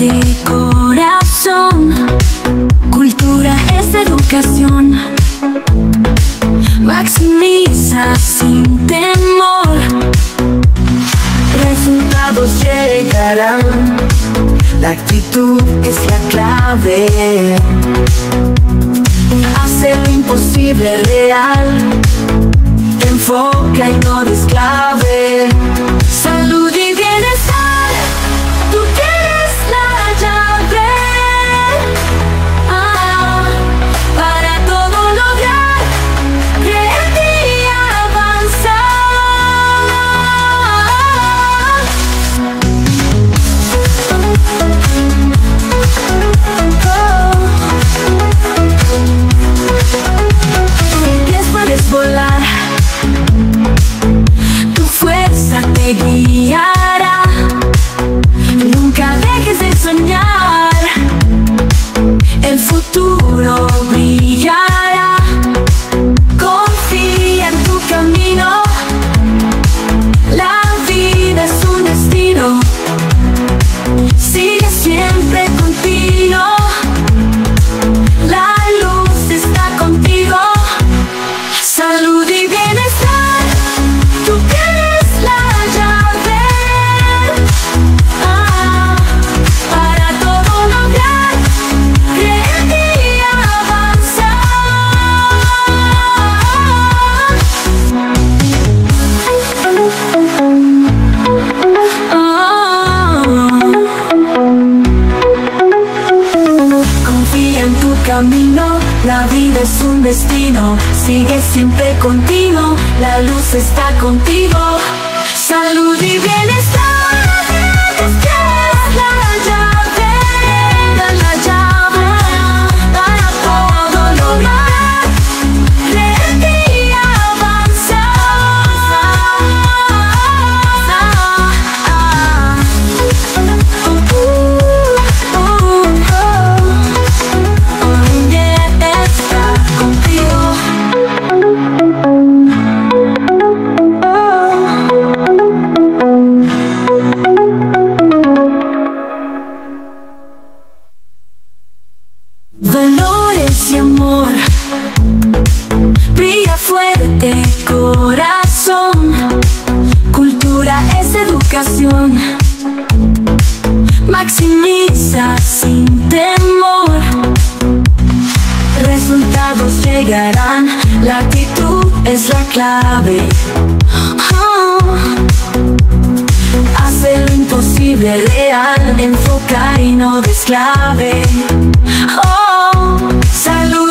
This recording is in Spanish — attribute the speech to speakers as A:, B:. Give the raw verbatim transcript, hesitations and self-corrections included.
A: fuerte corazón. Cultura es educación. Maximiza sin temor. Resultados llegarán. La actitud es la clave. Hace lo imposible real. Enfoca y no desclave. Salud y bienestar, tú tienes la llave. Ah, para todo lograr, créete y avanzar. Oh. Pies puedes volar. Tu fuerza te guiará. Nunca dejes de soñar. El futuro brillará. Confía en tu camino. La vida es un destino. Sigue siempre contigo. La luz está contigo. Salud y bienestar, tú tienes la llave. Ah, para todo lograr, créete y avanzar. Oh. Confía en tu camino. La vida es un destino. Sigue siempre contigo. La luz está contigo. Salud y bienestar, es la llave. La llave para todo lograr. Créete y avanzar. Uh, uh, uh, uh. Yeah, está contigo. Valores y amor, brilla fuerte corazón. Cultura es educación. Maximiza sin temor. Resultados llegarán. La actitud es la clave. Oh. Hace lo imposible real. Enfocar y no desclave. Oh, salud.